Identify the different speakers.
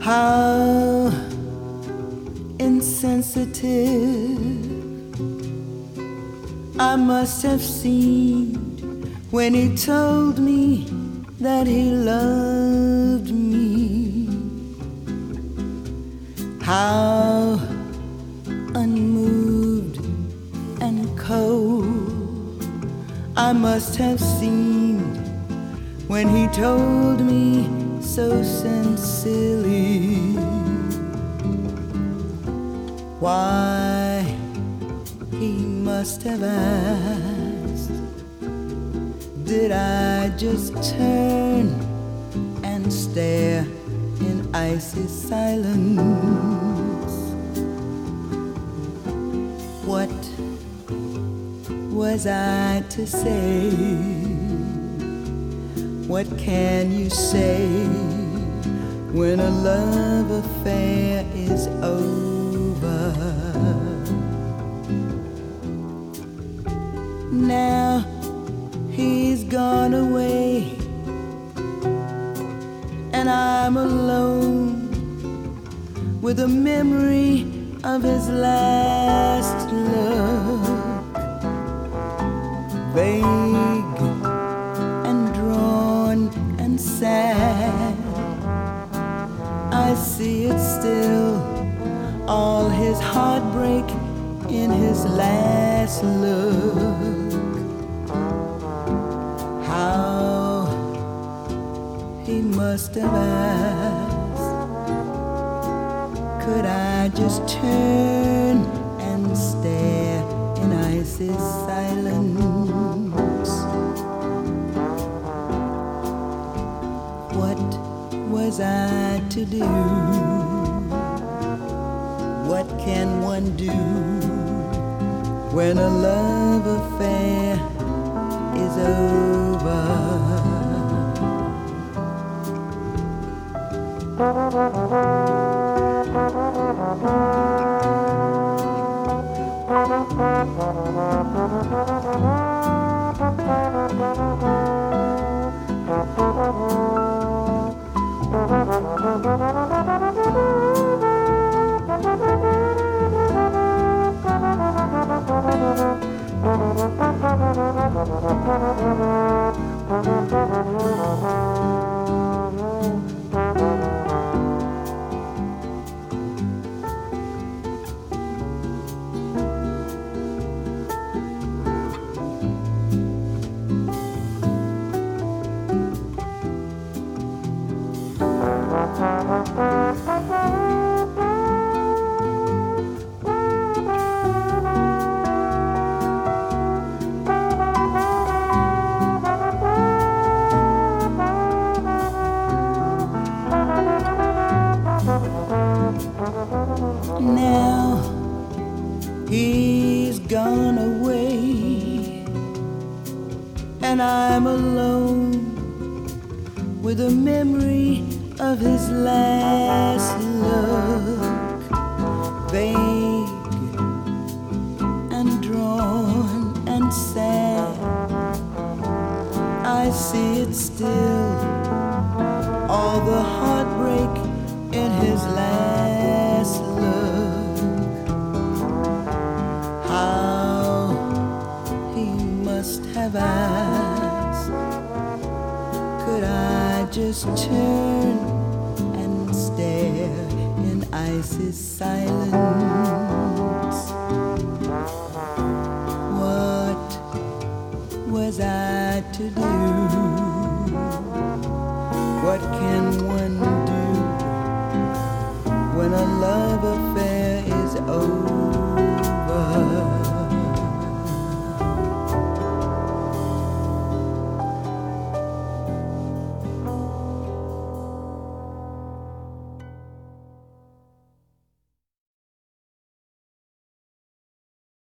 Speaker 1: How insensitive I must have seemed when he told me that he loved me. How unmoved and cold I must have seemed when he told me so sincerely. Why, he must have asked, did I just turn and stare in icy silence? What was I to say? What can you say when a love affair is over? Now he's gone away and I'm alone with the memory of his last look. Vague and drawn and sad, I see it still, all his heartbreak in his last look. How he must have asked, could I just turn and stare in icy silence? What was I to do? What can one do when a love affair is over? Now he's gone away and I'm alone with the memory of his last look. Vague and drawn and sad, I see it still, all the heartbreak in his last look. How he must have asked, could I just turn and stare in icy silence? What was I to do? What can one do when a love affair is over?